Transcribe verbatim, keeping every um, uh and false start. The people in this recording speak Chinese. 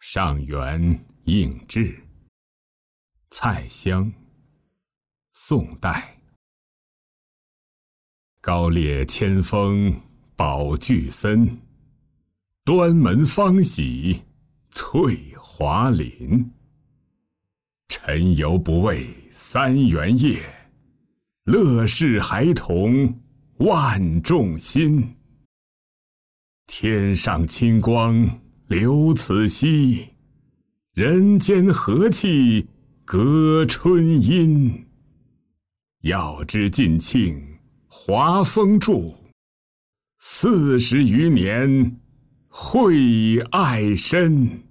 上元应制。蔡襄，宋代。高列千峰宝聚森，端门方喜翠华林。沉游不畏三元夜，乐事孩童万众心。天上清光流此溪，人间和气歌春音。要知晋庆华风柱，四十余年惠爱深。